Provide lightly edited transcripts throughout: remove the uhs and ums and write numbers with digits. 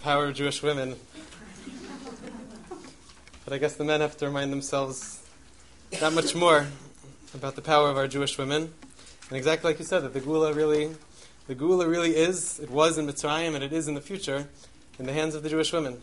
power of Jewish women. But I guess the men have to remind themselves that much more about the power of our Jewish women. And exactly like you said, that the Geula really is, it was in Mitzrayim, and it is in the future, in the hands of the Jewish women.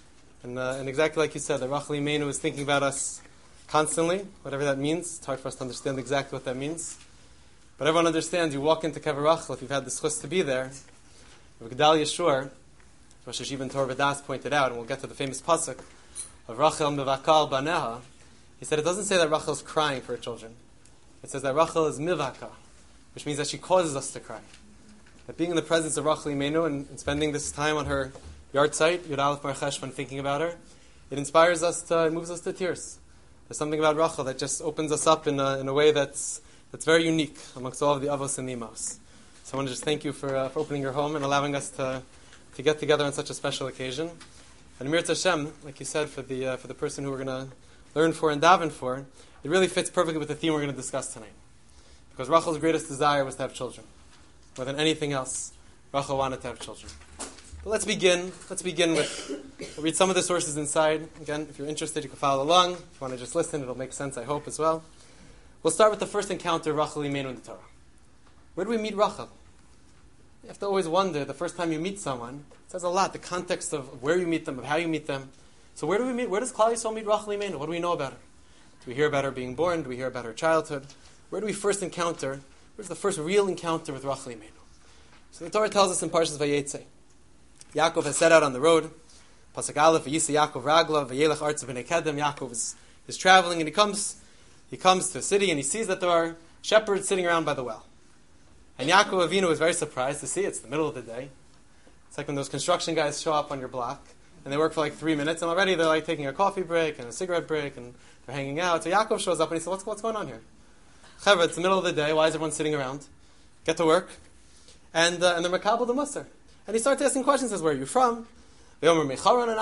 And exactly like you said, that Rachel Imeinu is thinking about us constantly, whatever that means. It's hard for us to understand exactly what that means. But everyone understands, you walk into Kever Rachel, if you've had the schus to be there, Gdal Yeshur, Rosh Hashiva Torah Vadas pointed out, and we'll get to the famous pasuk of Rachel Mivakal Baneha. He said it doesn't say that Rachel is crying for her children. It says that Rachel is Mivaka, which means that she causes us to cry. That being in the presence of Rachel Imeinu and spending this time on her yard site, Yud Aleph Mar Cheshvan, thinking about her, it inspires us it moves us to tears. There's something about Rachel that just opens us up in a way that's very unique amongst all of the avos and the imos. So I want to just thank you for opening your home and allowing us to get together on such a special occasion. And Amir Hashem, like you said, for the person who we're going to learn for and daven for, it really fits perfectly with the theme we're going to discuss tonight. Because Rachel's greatest desire was to have children. More than anything else, Rachel wanted to have children. But let's begin with, we'll read some of the sources inside. Again, if you're interested, you can follow along. If you want to just listen, it'll make sense, I hope, as well. We'll start with the first encounter of Rachel Imeinu in the Torah. Where do we meet Rachel? You have to always wonder, the first time you meet someone, it says a lot, the context of where you meet them, of how you meet them. So where do we meet? Where does Klal Yisrael meet Rachel Imeinu? What do we know about her? Do we hear about her being born? Do we hear about her childhood? Where do we first encounter? Where's the first real encounter with Rachel Imeinu? So the Torah tells us in Parshas Vayetze, Yaakov has set out on the road. Pasuk Aleph, Vayisa Yaakov Ragla, Vayelech Artz B'nei Kedem. Yaakov is traveling, and he comes to a city, and he sees that there are shepherds sitting around by the well. And Yaakov Avinu is very surprised to see it's the middle of the day. It's like when those construction guys show up on your block, and they work for like 3 minutes, and already they're like taking a coffee break and a cigarette break, and they're hanging out. So Yaakov shows up, and he says, what's going on here? Chevra, it's the middle of the day. Why is everyone sitting around? Get to work. And they're makabel the Musar. And he starts asking questions. He says, where are you from? We're from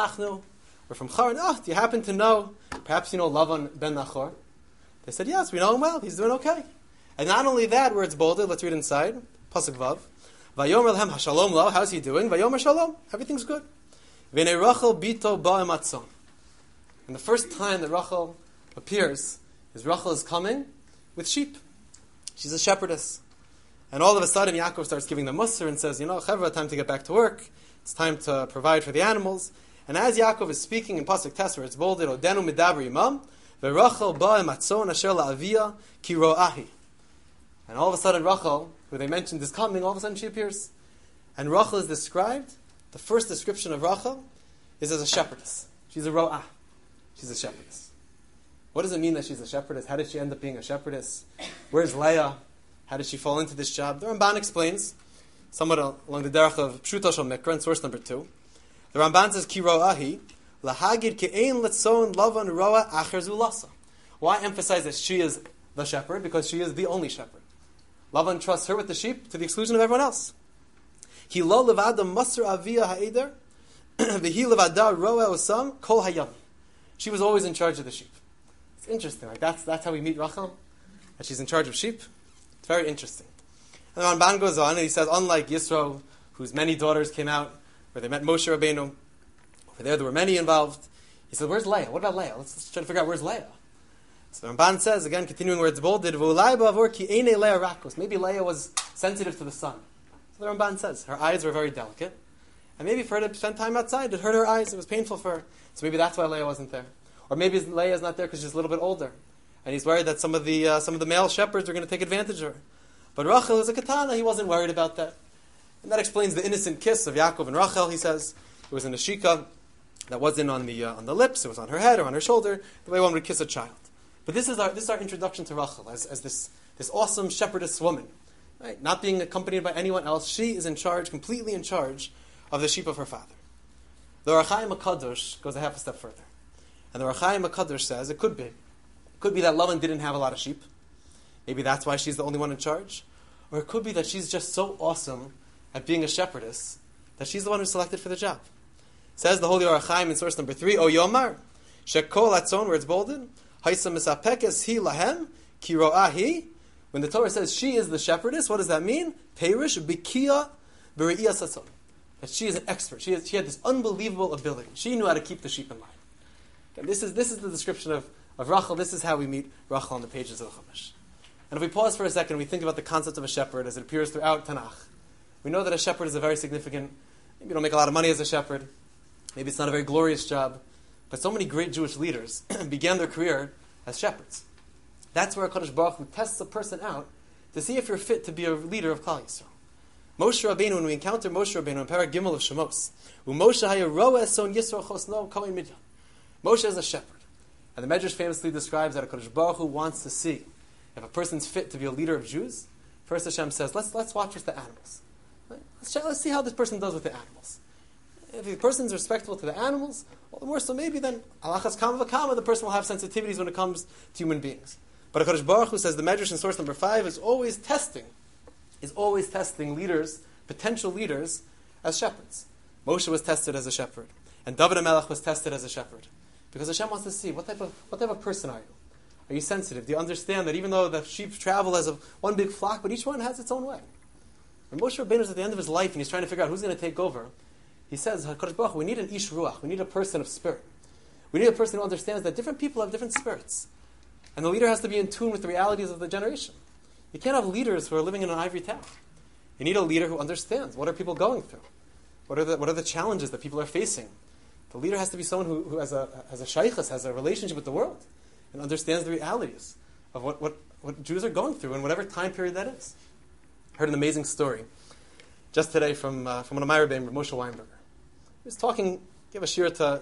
Charan. Oh, do you happen to know, perhaps you know Lavan ben Nachor? They said, yes, we know him well. He's doing okay. And not only that, where it's bolded, let's read inside. Pasuk Vav. Vayomer lehem hashalom lo. How's he doing? Vayomer shalom. Everything's good. V'nei Rachel bito ba'em atzon. And the first time that Rachel appears is Rachel is coming with sheep. She's a shepherdess. And all of a sudden, Yaakov starts giving them musar and says, Chevra, time to get back to work. It's time to provide for the animals. And as Yaakov is speaking in Pasuk Tes, where it's bolded, Odenu midabri imam, ve'Rachel ba'em atzon asher la'aviyah ki ro'ahi. And all of a sudden, Rachel, who they mentioned is coming, all of a sudden she appears. And Rachel is described, the first description of Rachel is as a shepherdess. She's a ro'ah. She's a shepherdess. What does it mean that she's a shepherdess? How did she end up being a shepherdess? Where's Leah? How did she fall into this job? The Ramban explains, somewhat along the derech of Pshuto Shel Mikra, in source number 2. The Ramban says, Ki ro'ahi, lahagid ke'ein letzon lavan ro'a acher zulasa. Why emphasize that she is the shepherd? Because she is the only shepherd. Lavan trusts her with the sheep to the exclusion of everyone else. He lo levada masr avia ha'eder, v'hi levada ro'a osam kol hayam. She was always in charge of the sheep. It's interesting. Like that's how we meet Rachel, that she's in charge of sheep. It's very interesting. And the Ramban goes on and he says, unlike Yisro, whose many daughters came out, where they met Moshe Rabbeinu, over there were many involved. He said, where's Leah? What about Leah? Let's try to figure out where's Leah. So the Ramban says, again, continuing where it's bolded, maybe Leah was sensitive to the sun. So the Ramban says, her eyes were very delicate. And maybe for her to spend time outside, it hurt her eyes, it was painful for her. So maybe that's why Leah wasn't there. Or maybe Leah is not there because she's a little bit older. And he's worried that some of the male shepherds are going to take advantage of her. But Rachel is a katana, he wasn't worried about that. And that explains the innocent kiss of Yaakov and Rachel, he says. It was in the shika that wasn't on the lips, it was on her head or on her shoulder, the way one would kiss a child. But this is our introduction to Rachel as this awesome shepherdess woman. Right? Not being accompanied by anyone else, she is in charge, completely in charge of the sheep of her father. The Ohr HaChaim HaKadosh goes a half a step further. And the Ohr HaChaim HaKadosh says it could be that Lavan didn't have a lot of sheep. Maybe that's why she's the only one in charge. Or it could be that she's just so awesome at being a shepherdess that she's the one who's selected for the job. Says the Holy Ohr HaChaim in source number 3, O Yomar, Shekol Atzon, where it's bolded, Haisa Misapekes Hi Lahem, Ki Ro'ahi. When the Torah says she is the shepherdess, what does that mean? Perish Bikia B'Re'iyas Atzon. that she is an expert. She had this unbelievable ability. She knew how to keep the sheep in line. And this is the description of Rachel. This is how we meet Rachel on the pages of the Chumash. And if we pause for a second and we think about the concept of a shepherd as it appears throughout Tanakh, we know that a shepherd is a very significant, maybe you don't make a lot of money as a shepherd, maybe it's not a very glorious job, but so many great Jewish leaders began their career as shepherds. That's where HaKadosh Baruch Hu tests a person out to see if you're fit to be a leader of Klal Yisrael. Moshe Rabbeinu, when we encounter Moshe Rabbeinu in Parag Gimel of Shemos, Moshe haya roa son Yisro chosno kohen midyan. Moshe is a shepherd. And the Medrash famously describes that HaKadosh Baruch Hu wants to see if a person's fit to be a leader of Jews. First Hashem says, let's watch with the animals. Right? Let's see how this person does with the animals. If the person's respectful to the animals, well, the more so maybe then alachas kama v'kama, the person will have sensitivities when it comes to human beings. But HaKadosh Baruch Hu says the Medrash in source number 5 is always testing leaders, potential leaders, as shepherds. Moshe was tested as a shepherd, and David HaMelech was tested as a shepherd, because Hashem wants to see what type of person are you. Are you sensitive? Do you understand that even though the sheep travel as one big flock, but each one has its own way? When Moshe Rabbeinu is at the end of his life and he's trying to figure out who's going to take over, he says, HaKadosh Baruch Hu, we need an ish ruach. We need a person of spirit. We need a person who understands that different people have different spirits. And the leader has to be in tune with the realities of the generation. You can't have leaders who are living in an ivory tower. You need a leader who understands what are people going through. What are the challenges that people are facing? The leader has to be someone who has a shaykhus, has a relationship with the world, and understands the realities of what Jews are going through in whatever time period that is. I heard an amazing story just today from one of my Rebbeim, Moshe Weinberger. He was talking, gave a shir to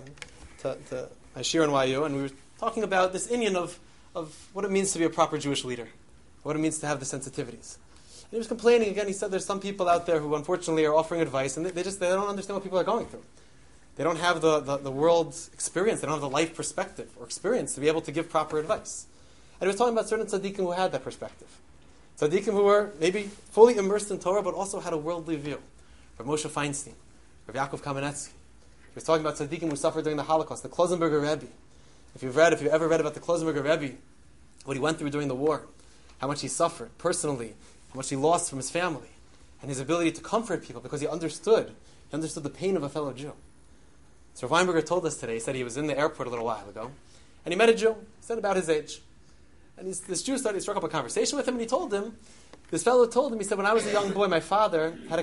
my shir in YU, and we were talking about this inyan of what it means to be a proper Jewish leader, what it means to have the sensitivities. And he was complaining again. He said there's some people out there who unfortunately are offering advice, and they don't understand what people are going through. They don't have the world's experience. They don't have the life perspective or experience to be able to give proper advice. And he was talking about certain tzaddikim who had that perspective. Tzaddikim who were maybe fully immersed in Torah, but also had a worldly view. Rav Moshe Feinstein, Rav Yaakov Kamenetsky. He was talking about tzaddikim who suffered during the Holocaust, the Klosenberger Rebbe. If you've ever read about the Klosenberger Rebbe, what he went through during the war, how much he suffered personally, how much he lost from his family, and his ability to comfort people because he understood the pain of a fellow Jew. So Rav Weinberger told us today, he said he was in the airport a little while ago, and he met a Jew, he said about his age. And this Jew struck up a conversation with him, and this fellow told him, he said, when I was a young boy, my father had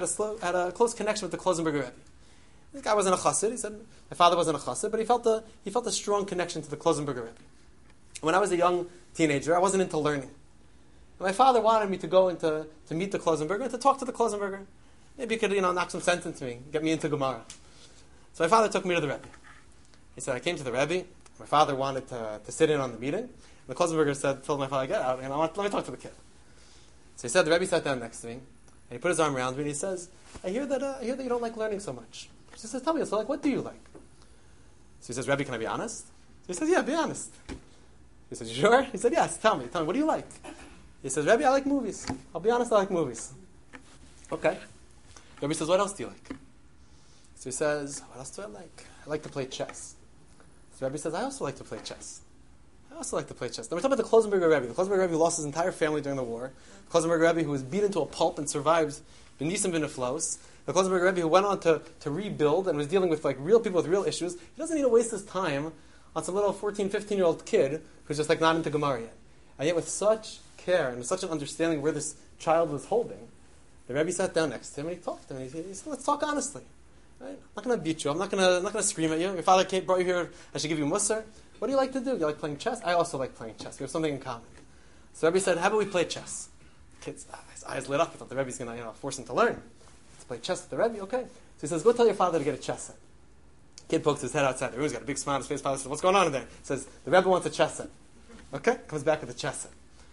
a close connection with the Klosenberger Rebbe. This guy wasn't a chassid. He said, my father wasn't a chassid, but he felt a strong connection to the Klosenberger Rebbe. When I was a young teenager, I wasn't into learning. And my father wanted me to go to meet the Klosenberger and to talk to the Klosenberger. Maybe he could, knock some sense into me, get me into Gemara. So my father took me to the Rebbe. He said, I came to the Rebbe. My father wanted to sit in on the meeting. And the Klosenberger told my father, get out, let me talk to the kid. So he said, the Rebbe sat down next to me, and he put his arm around me, and he says, I hear that you don't like learning so much. So he says, tell me, so what do you like? So he says, Rebbe, can I be honest? So he says, yeah, be honest. He says, you sure? He said, yes, tell me, what do you like? He says, Rebbe, I like movies. I'll be honest, I like movies. Okay. Rebbe says, what else do you like? So he says, what else do I like? I like to play chess. So Rebbe says, I also like to play chess. Now we're talking about the Klosenberger Rebbe. The Klosenberger Rebbe who lost his entire family during the war. The Klosenberger Rebbe who was beaten to a pulp and survived B'nisim B'neflos. The Klosenberger Rebbe who went on to rebuild and was dealing with real people with real issues. He doesn't need to waste his time on some little 14, 15-year-old kid who's just not into Gemara yet. And yet with such care and with such an understanding where this child was holding, the Rebbe sat down next to him and he talked to him. He said, let's talk honestly. Right? I'm not going to beat you. I'm not going to scream at you. Your father brought you here. I should give you mussar. What do you like to do? You like playing chess? I also like playing chess. We have something in common. So the Rebbe said, how about we play chess? Kid's his eyes lit up. He thought the Rebbe's going to force him to learn. Let's play chess with the Rebbe. Okay. So he says, go tell your father to get a chess set. Kid pokes his head outside the room. He's got a big smile on his face. Father says, what's going on in there? He says, the Rebbe wants a chess set. Okay. Comes back with a chess set.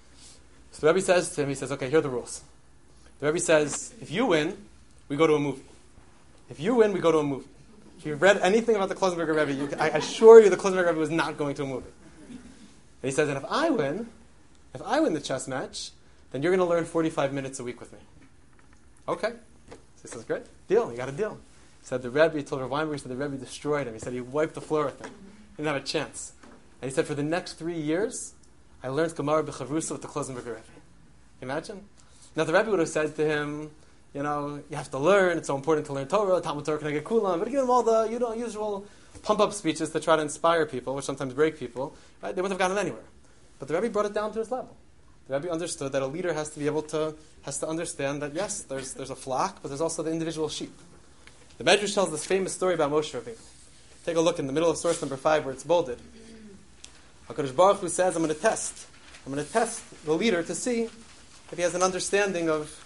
So the Rebbe says to him, he says, okay, here are the rules. The Rebbe says, if you win, we go to a movie. If you win, we go to a movie. If you've read anything about the Klosenberger Rebbe, I assure you the Klosenberger Rebbe was not going to a movie. And he says, and if I win the chess match, then you're going to learn 45 minutes a week with me. Okay. So he says, great. Deal. You got a deal. He said, the Rebbe, he told Rav Weinberger, he said the Rebbe destroyed him. He said he wiped the floor with him. He didn't have a chance. And he said, for the next 3 years, I learned Gemara b'chavrusa with the Klosenberger Rebbe. Imagine? Now the Rebbe would have said to him, You have to learn. It's so important to learn Torah. Talmud Torah can get kulam. But give them all the usual pump-up speeches to try to inspire people, which sometimes break people. Right? They wouldn't have gotten anywhere. But the Rebbe brought it down to its level. The Rebbe understood that a leader has to understand that yes, there's a flock, but there's also the individual sheep. The Medrash tells this famous story about Moshe Rabbeinu. Take a look in the middle of source number 5 where it's bolded. HaKadosh Baruch Hu says, I'm going to test the leader to see if he has an understanding of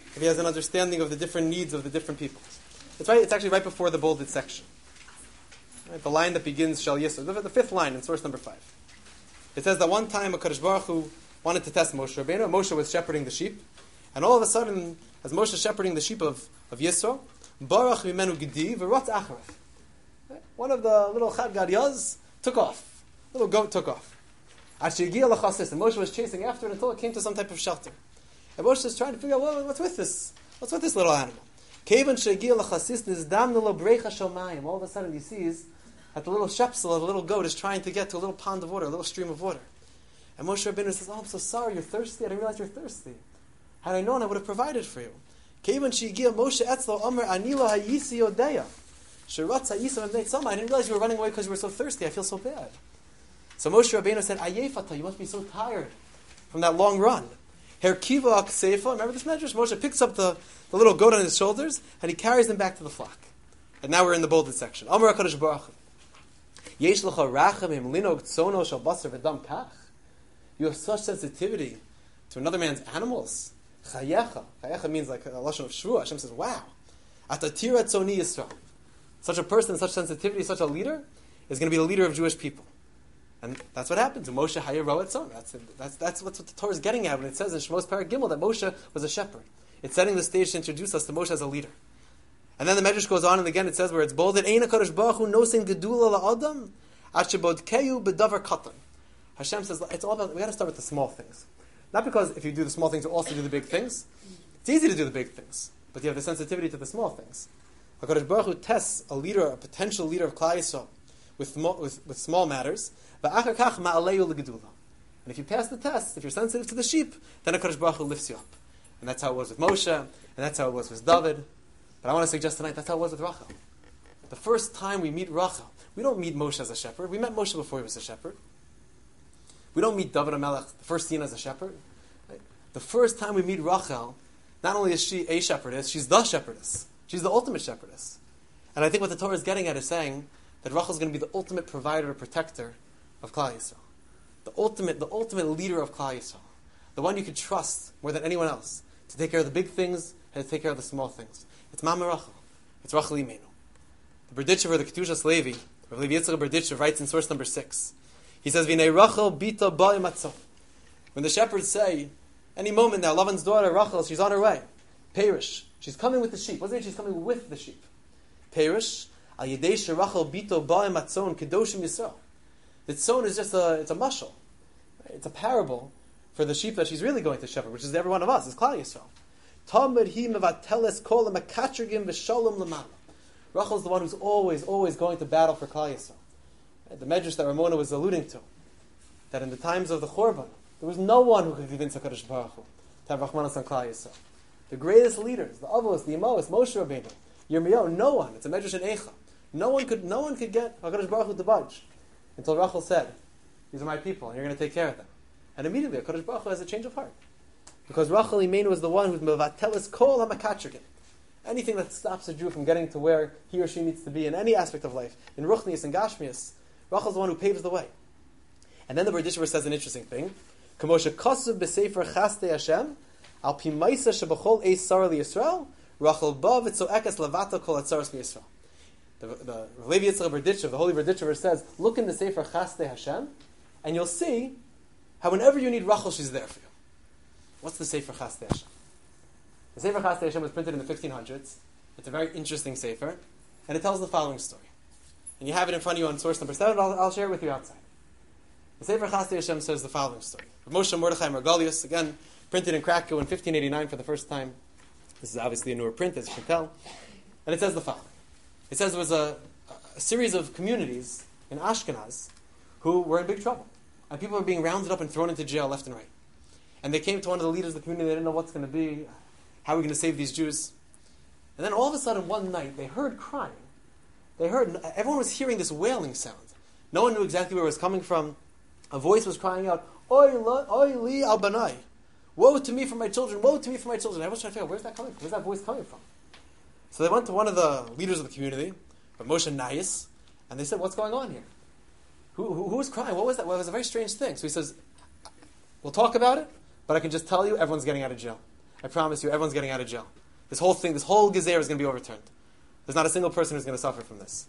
the different needs of the different people. It's actually right before the bolded section. Right? The line that begins Shal Yisro, the 5th line in source number 5. It says that one time HaKadosh Baruch Hu wanted to test Moshe Rabbeinu. Moshe was shepherding the sheep, and all of a sudden, as Moshe is shepherding the sheep of Yisro, Barach mimenu gedi v'ratz acharaf. One of the little Chad Gadiyaz took off. Little goat took off. Ashigia lachasis, and Moshe was chasing after it until it came to some type of shelter. And Moshe is trying to figure out, well, what's with this? What's with this little animal? Kevan shegia lachasis nizdamnu lo brecha shomayim. All of a sudden he sees that the little shepsel, the little goat, is trying to get to a little pond of water, a little stream of water. And Moshe Rabbeinu says, oh, I'm so sorry, you're thirsty? I didn't realize you're thirsty. Had I known, I would have provided for you. Kevan shegia Moshe etzlo omer anilo hayisi yodeya. Sheratz hayisam b'nei tzoma. I didn't realize you were running away because you were so thirsty. I feel so bad. So Moshe Rabbeinu said, Ayefata, you must be so tired from that long run. Herkiva akseifa. Remember this medrash? Moshe picks up the little goat on his shoulders and he carries them back to the flock. And now we're in the bolded section. Amar HaKadosh Baruch Hu. Yesh lecha rachem im linog tzono shal basar v'dam kach. You have such sensitivity to another man's animals. Chayecha. Chayecha means like a lashon of shvua. Hashem says, wow. Atatira tzoni Yisrael. Such a person, such sensitivity, such a leader, is going to be the leader of Jewish people. And that's what happens. Moshe Hayero Etzon. That's what the Torah is getting at when it says in Shemos Perek Gimel that Moshe was a shepherd. It's setting the stage to introduce us to Moshe as a leader. And then the Medrash goes on, and again it says where it's bolded, Ein HaKadosh Baruch Hu nosin gedula la'adam asher bodkeyu b'davar katan. Hashem says, it's all about, we got to start with the small things. Not because if you do the small things, you also do the big things. It's easy to do the big things, but you have the sensitivity to the small things. HaKadosh Baruch Hu tests a leader, a potential leader of Klal Yisrael, with small matters. And if you pass the test, if you're sensitive to the sheep, then HaKadosh Baruch Hu lifts you up. And that's how it was with Moshe, and that's how it was with David. But I want to suggest tonight, that's how it was with Rachel. The first time we meet Rachel, we don't meet Moshe as a shepherd. We met Moshe before he was a shepherd. We don't meet David HaMelech, the first scene, as a shepherd. Right? The first time we meet Rachel, not only is she a shepherdess, she's the shepherdess. She's the ultimate shepherdess. And I think what the Torah is getting at is saying that Rachel is going to be the ultimate provider or protector of Klal Yisrael. The ultimate leader of Klal Yisrael. The one you could trust more than anyone else to take care of the big things and to take care of the small things. It's Mama Rachel. It's Rachel Imenu. The Berditchever, the Ketushas Levi, Rav Levi Yitzchak Berditchever writes in source number 6. He says, V'nei Rachel bita ba'i matzah. When the shepherds say, any moment now, Lavan's daughter Rachel, she's on her way. Perish. She's coming with the sheep. What does it mean she's coming with the sheep? Perish. Al yedei sherachel bito ba'i matzon kedoshim Yisrael. The tzon is just it's a mashal. It's a parable for the sheep that she's really going to shepherd, which is every one of us, is Klal Yisrael. Tamid hi mevateles kol mekatrigim v'shalom l'mala. Rachel is the one who's always going to battle for Klal Yisrael. The Medrash that Ramona was alluding to, that in the times of the Chorban, there was no one who could convince HaKadosh Baruch Hu to have Rachmanas on Klal Yisrael. The greatest leaders, the Avos, the Imos, Moshe Rabbeinu, Yirmiyahu, no one. It's a Medrash in Eicha. No one could get HaKadosh Baruch Hu to budge until Rachel said, "These are my people, and you're going to take care of them." And immediately HaKadosh Baruch Hu has a change of heart, because Rachel Imenu was the one who's mevateles kol hamakatrikin. Anything that stops a Jew from getting to where he or she needs to be in any aspect of life, in Ruchnius and Gashmius, Rachel's the one who paves the way. And then the Berditchever says an interesting thing. K'moshe kosuv b'sefer chastei Hashem, al pi ma'isa shebachol eis sara liyisrael, Rachel ba v'tzo'ekes levata kol atzaros miyisrael. The Levi Yitzchak Berditchever, the holy Berditchever says, look in the sefer chastei Hashem, and you'll see how whenever you need Rachel, she's there for you. What's the sefer chastei Hashem? The sefer chastei Hashem was printed in the 1500s. It's a very interesting sefer, and it tells the following story. And you have it in front of you on source number 7, I'll share it with you outside. The Sefer Chastei Hashem says the following story. Moshe Mordechai Margolius, again, printed in Krakow in 1589 for the first time. This is obviously a newer print, as you can tell. And it says the following. It says there was a series of communities in Ashkenaz who were in big trouble. And people were being rounded up and thrown into jail left and right. And they came to one of the leaders of the community, they didn't know what's going to be. How are we going to save these Jews? And then all of a sudden, one night, they heard crying. Everyone was hearing this wailing sound. No one knew exactly where it was coming from. A voice was crying out, Oy li al banai. Woe to me for my children, woe to me for my children. Everyone's trying to figure out, where's that coming from? Where's that voice coming from? So they went to one of the leaders of the community, Moshe Nayis, and they said, what's going on here? Who was crying? What was that? Well, it was a very strange thing. So he says, we'll talk about it, but I can just tell you, everyone's getting out of jail. I promise you, everyone's getting out of jail. This whole thing, this whole gezer is going to be overturned. There's not a single person who's going to suffer from this.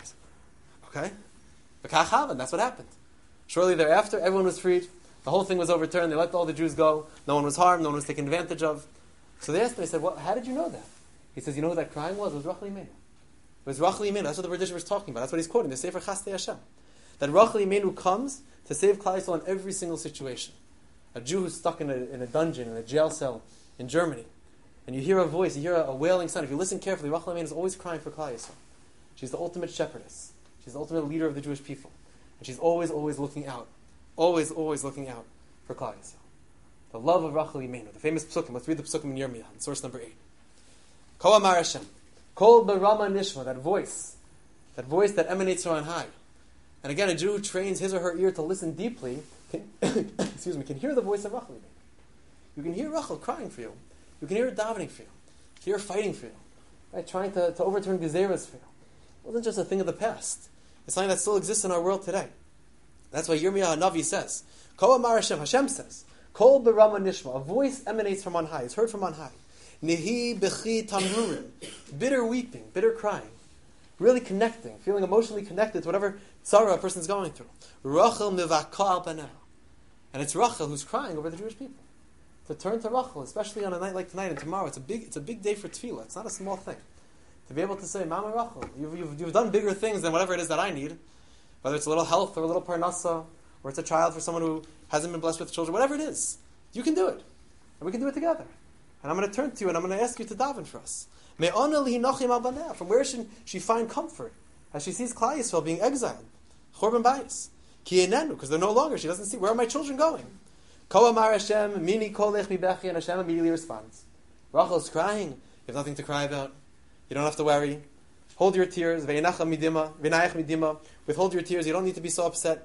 Okay? And that's what happened. Shortly thereafter, everyone was freed. The whole thing was overturned. They let all the Jews go. No one was harmed. No one was taken advantage of. So they asked him, they said, well, how did you know that? He says, you know what that crying was? It was Rachel Imenu. It was Rachel Imenu. That's what the Berdisher was talking about. That's what he's quoting, the Sefer Chastei Hashem. That Rachel Imenu comes to save Klal Yisrael in every single situation. A Jew who's stuck in a dungeon, in a jail cell in Germany, and you hear a voice, you hear a wailing sound. If you listen carefully, Rachel Imenu is always crying for Klal Yisrael. She's the ultimate shepherdess. She's the ultimate leader of the Jewish people. And she's always looking out. Always looking out for Klal Yisrael. The love of Rachel Imenu. The famous psukim. Let's read the psukim in Yirmiyah, in source number 8. Ko amar Hashem. Kol barama nishma. That voice that emanates from on high. And again, a Jew who trains his or her ear to listen deeply can, can hear the voice of Rachel Imenu. You can hear Rachel crying for you. You can hear her davening for you. You can hear her fighting for you. Right? Trying to overturn gezeras for you. It wasn't just a thing of the past. It's something that still exists in our world today. That's why Yirmiyah HaNavi says, Ko amar Hashem, Hashem says, Kol berama nishma, a voice emanates from on high, it's heard from on high. Nihi bechi tamrurim, bitter weeping, bitter crying, really connecting, feeling emotionally connected to whatever tzara a person's going through. Rachel mivaka al banah. And it's Rachel who's crying over the Jewish people. To turn to Rachel, especially on a night like tonight and tomorrow, it's a big day for tefillah. It's not a small thing. To be able to say, Mama Rachel, you've done bigger things than whatever it is that I need. Whether it's a little health or a little parnassa, or it's a child for someone who hasn't been blessed with children, whatever it is, you can do it. And we can do it together. And I'm going to turn to you and I'm going to ask you to daven for us. From where should she find comfort as she sees Klal Yisrael being exiled? Chorban bayis. Because they're no longer, she doesn't see, where are my children going? Ko amar Hashem, mini kolech mi bechi, and Hashem immediately responds. Rachel's crying. You have nothing to cry about. You don't have to worry. Hold your tears. V'yinayach midima. Withhold your tears. You don't need to be so upset.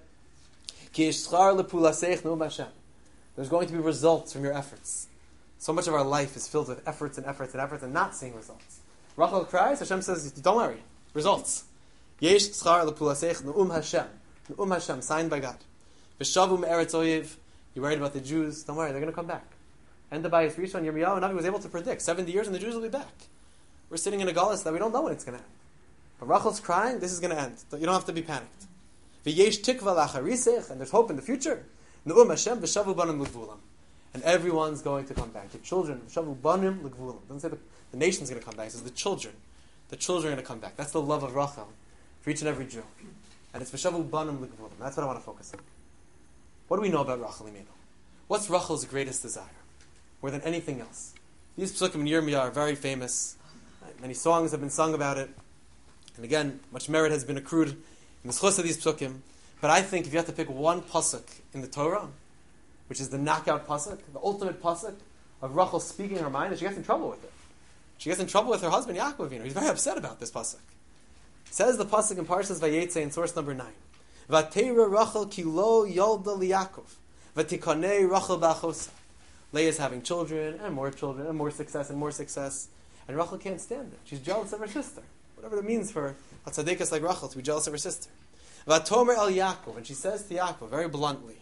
Ki yishchar lepulasech nu'um Hashem. There's going to be results from your efforts. So much of our life is filled with efforts and not seeing results. Rachel cries. Hashem says, don't worry. Results. Yesh schar lepulasech nu'um Hashem. Nu'um Hashem, signed by God. V'shavu me'eretz oyev. You're worried about the Jews. Don't worry, they're going to come back. And the Bayis Rishon, Yirmiyahu HaNavi was able to predict 70 years and the Jews will be back. We're sitting in a galus that we don't know when it's going to end. But Rachel's crying, this is going to end. You don't have to be panicked. V'yesh tikva lacharisech, and there's hope in the future. Nu'um Hashem v'shavu banim l'gvulam. And everyone's going to come back. The children, v'shavu banim l'gvulam. It doesn't say the nation's going to come back. It says the children. The children are going to come back. That's the love of Rachel for each and every Jew. And it's v'shavu banim l'gvulam. That's what I want to focus on. What do we know about Rachel Imenu? What's Rachel's greatest desire? More than anything else. These psukim in Yirmiyah are very famous. Many songs have been sung about it. And again, much merit has been accrued in the schus of these psukim. But I think if you have to pick one pasuk in the Torah, which is the knockout pasuk, the ultimate pasuk of Rachel speaking her mind, and she gets in trouble with it. She gets in trouble with her husband, Yaakov Avinu. He's very upset about this pasuk. Says the pasuk in Parshas Vayetze in source number 9. Vatera Rachel kilo yolda liyakov. Vatikanei Rachel ba'chosa. Leah's having children and more success and more success. And Rachel can't stand it. She's jealous of her sister. Whatever it means for a tzaddikas like Rachel to be jealous of her sister. Vatomer el Yaakov. And she says to Yaakov very bluntly,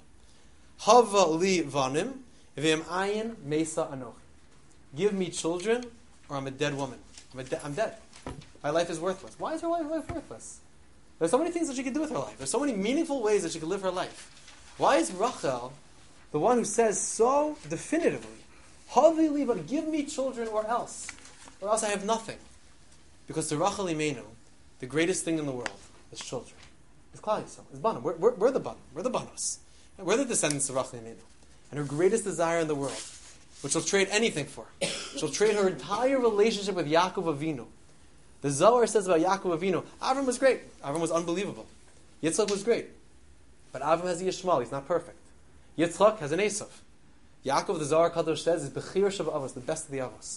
Hava li vanim v'im ayin mesa anochi. Give me children or I'm a dead woman. I'm dead. My life is worthless. Why is her life worthless? There's so many things that she can do with her life. There's so many meaningful ways that she can live her life. Why is Rachel the one who says so definitively, Havi li, but give me children or else I have nothing? Because to Rachel Imenu, the greatest thing in the world is children. It's Klal Yisrael. It's Banim. We're the Banim. We're the Banos. We're the descendants of Rachel Imenu. And her greatest desire in the world, which she'll trade anything for, she'll trade her entire relationship with Yaakov Avinu. The Zohar says about Yaakov Avinu, Avram was great. Avram was unbelievable. Yitzchak was great. But Avram has a Yishmael. He's not perfect. Yitzchak has an Esav. Yaakov, the Zohar Kadosh says, is Bechir Sheba Avos, the best of the Avos.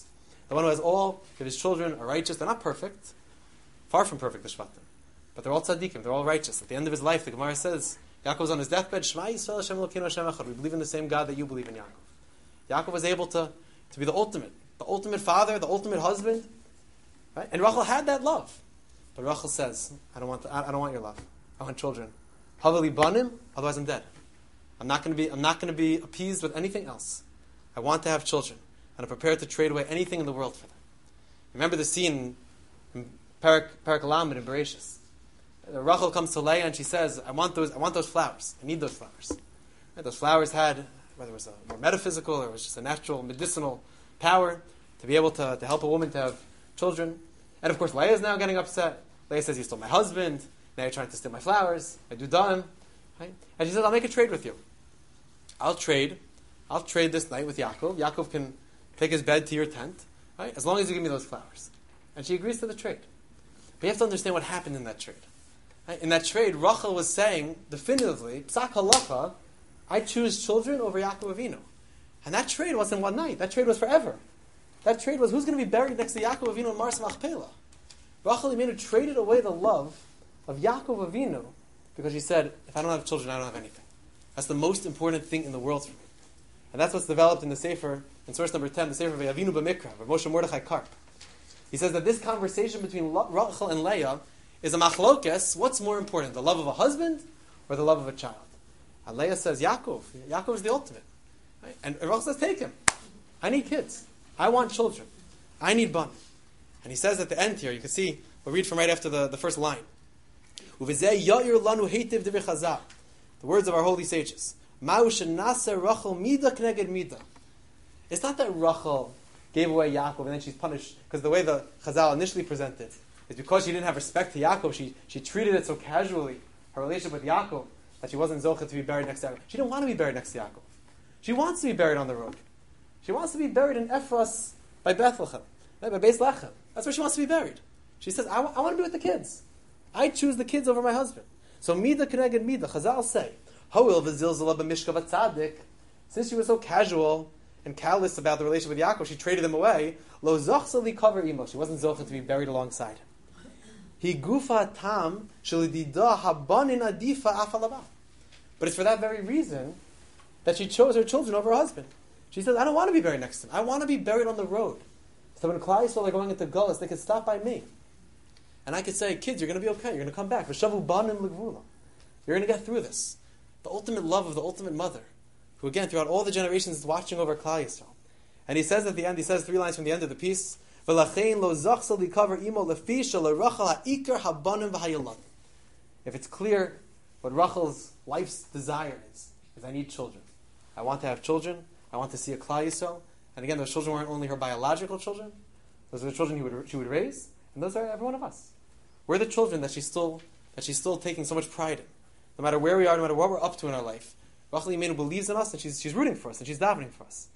The one who has all of his children are righteous. They're not perfect. Far from perfect, the Shvatim. But they're all tzaddikim. They're all righteous. At the end of his life, the Gemara says, Yaakov's on his deathbed, Shema Yisrael Hashem Elokeinu Hashem Echad. We believe in the same God that you believe in, Yaakov. Yaakov was able to be the ultimate father, the ultimate husband. Right? And Rachel had that love. But Rachel says, I don't want your love. I want children. Havali banim, otherwise I'm dead. I'm not going to be appeased with anything else. I want to have children. And I'm prepared to trade away anything in the world for them. Remember the scene in Parak Lamed in Bereshis. Rachel comes to Leah and she says, I want those flowers. I need those flowers. Right? Those flowers had, whether it was a more metaphysical or it was just a natural medicinal power to be able to help a woman to have children. And of course Leah is now getting upset. Leah says, you stole my husband. Now you're trying to steal my flowers. I do done. Right? And she says, I'll make a trade with you. I'll trade this night with Yaakov. Yaakov can take his bed to your tent, right? As long as you give me those flowers. And she agrees to the trade. But you have to understand what happened in that trade. Right? In that trade, Rachel was saying definitively, Psak halacha, I choose children over Yaakov Avinu. And that trade wasn't one night. That trade was forever. That trade was who's going to be buried next to Yaakov Avinu in Mars Machpelah. Rachel Imenu traded away the love of Yaakov Avinu because she said, if I don't have children, I don't have anything. That's the most important thing in the world for me. And that's what's developed in the Sefer, in source number 10, the Sefer of Avinu B'Mikra, of Moshe Mordechai Karp. He says that this conversation between Rachel and Leah is a machlokes. What's more important, the love of a husband or the love of a child? And Leah says, Yaakov. Yaakov is the ultimate. Right? And Rachel says, take him. I need kids. I want children. I need bun. And he says at the end here, you can see, we'll read from right after the first line. The words of our holy sages. It's not that Rachel gave away Yaakov and then she's punished, because the way the Chazal initially presented is because she didn't have respect to Yaakov, she treated it so casually, her relationship with Yaakov, that she wasn't Zocha to be buried next to Yaakov. She didn't want to be buried next to Yaakov. She wants to be buried on the road. She wants to be buried in Ephras by Bethlehem, by Beis Lechem. That's where she wants to be buried. She says, I want to be with the kids. I choose the kids over my husband. So Mida Keneged Mida, Chazal say, Hoil v'zilzala b'mishka v'tzadik. Since she was so casual and callous about the relationship with Yaakov, she traded him away. Lo zochsa li cover imo. She wasn't zocha to be buried alongside him. He gufa tam shelidida habanin adifa afalava. But it's for that very reason that she chose her children over her husband. She says, I don't want to be buried next to him. I want to be buried on the road. So when Klal Yisrael are going into Gullus, they could stop by me. And I could say, kids, you're going to be okay. You're going to come back. V'shavu banim l'gvula. You're going to get through this. The ultimate love of the ultimate mother, who again, throughout all the generations, is watching over Klal Yisrael. And he says at the end, he says 3 lines from the end of the piece, V'lachein lo zachsa likaver imo lefi shelarachal ha'ikar habanim v'hayaladim. If it's clear what Rachel's life's desire is I need children. I want to have children. I want to see a Klal Yisrael. And again, those children weren't only her biological children. Those are the children she would raise. And those are every one of us. We're the children that she's still taking so much pride in. No matter where we are, no matter what we're up to in our life, Rachel Imenu believes in us and she's rooting for us and she's davening for us.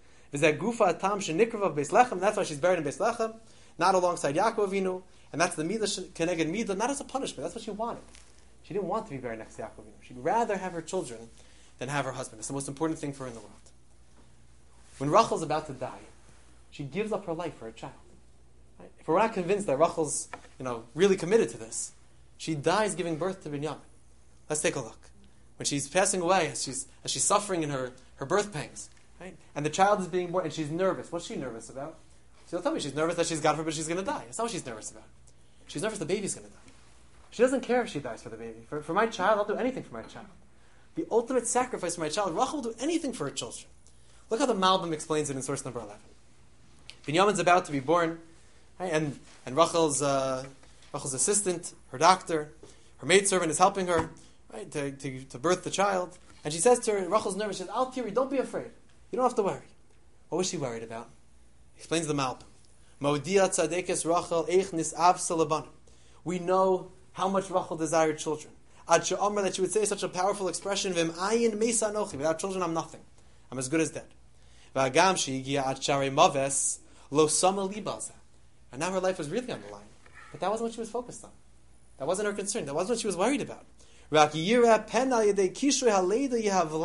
That's why she's buried in Beis Lechem, not alongside Yaakov Avinu, and that's the Midah Keneged Midah, not as a punishment. That's what she wanted. She didn't want to be buried next to Yaakov Avinu. She'd rather have her children than have her husband. It's the most important thing for her in the world. When Rachel's about to die, she gives up her life for her child. Right? If we're not convinced that Rachel's really committed to this, she dies giving birth to Binyamin. Let's take a look. When she's passing away, as she's suffering in her birth pangs, right? And the child is being born, and she's nervous. What's she nervous about? She'll tell me she's nervous that God forbid she's going to die. That's not what she's nervous about. She's nervous the baby's going to die. She doesn't care if she dies for the baby. For my child, I'll do anything for my child. The ultimate sacrifice for my child, Rachel will do anything for her children. Look how the Malbim explains it in source number 11. Binyamin's about to be born, right? and Rachel's assistant, her doctor, her maidservant is helping her, right, to birth the child. And she says to her, Rachel's nervous, she says, Al Tiri, don't be afraid. You don't have to worry. What was she worried about? He explains the Malbim. Maudia tzadekes Rachel eich nisav salabanim. We know how much Rachel desired children. Ad she'amar, that she would say such a powerful expression, V'im ayin meisa anochi. Without children, I'm nothing. I'm as good as dead. V'agam she'igia ad sharei maves lo sama libaza. And now her life was really on the line. But that wasn't what she was focused on. That wasn't her concern. That wasn't what she was worried about.